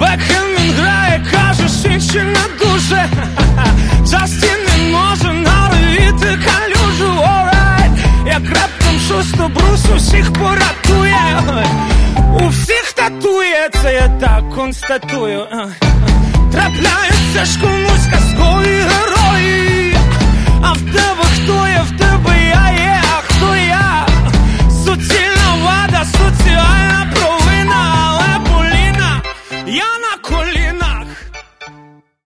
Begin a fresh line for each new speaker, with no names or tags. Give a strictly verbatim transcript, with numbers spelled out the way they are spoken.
Бекхем він грає, каже, інші не дуже. Джастін не може наловити калюжу. Alright, як раптом щось то Брус усіх поратує. У всіх татує, це я так констатую. Трапляються ж комусь казкові герої. А в тебе хто є, в тебе я є.